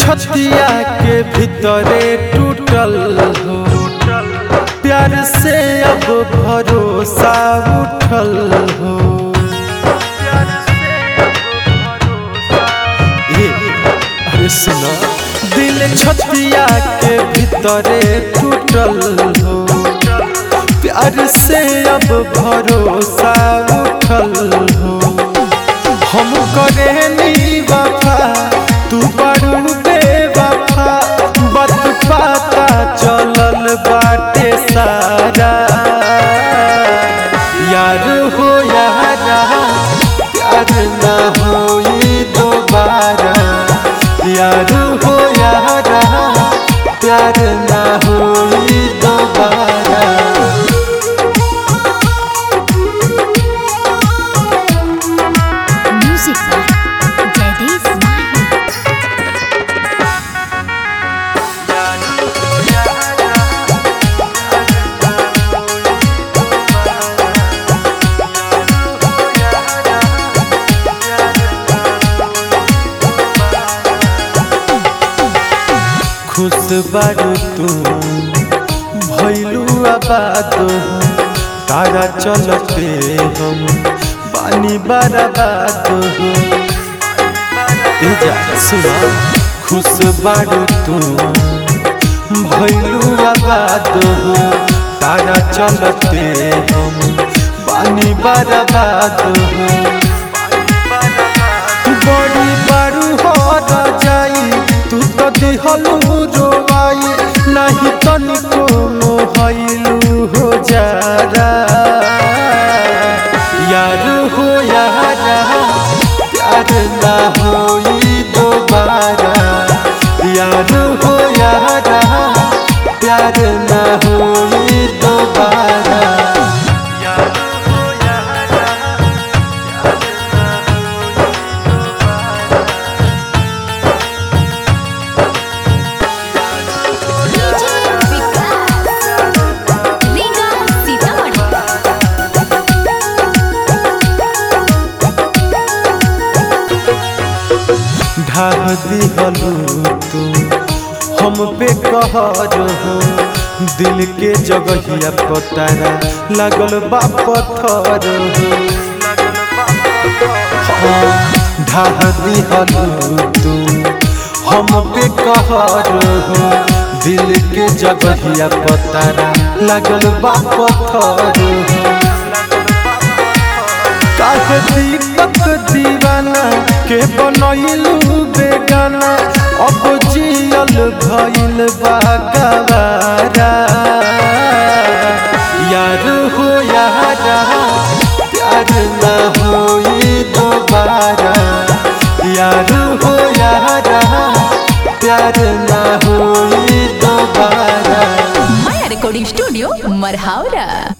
छतिया के भीतरे टूटल हो, प्यार से अब भरोसा उठल हो। अरे सुना, दिल छतिया के भीतरे टूटल हो, प्यार से अब भरोसा उठल हो। हम करेनी वफा, तू बड़ू बेवफा, बात पता चलल बाटे सारा। यार हो यारा, प्यार ना होई दोबारा। यार हो यारा, प्यार ना होई दोबारा। खुश बारू तू भैलू आबाद हो, तारा चलते हम बानी बर्बाद हो। सुना, खुश बारू तू भैलू आबाद हो, तारा चलते हम बानी बर्बाद हो। बड़ी बारू हो जाई, तू तो दिहलू रोवाई, नहीं तनिको मोहलू हो जारा। यार हो यारा, प्यार ना होई दोबारा। यार हो यारा, प्यार ना होई दोबारा। ढाह दिहलू तू हम पे कहर हो, दिल के जगहिया पतारा लागल बा पत्थर हो। ढाह दिहलू तू हम पे कहर हो, दिल के जगहिया पतारा लागल बा पत्थर हो। काहे दीपक दीवाना के बनैलू बेगाना, अब जियल भइल बा गवारा। यार हो यारा, प्यार ना होई दोबारा। यार हो यारा, प्यार ना होई दोबारा। Maya recording studio मरहावरा।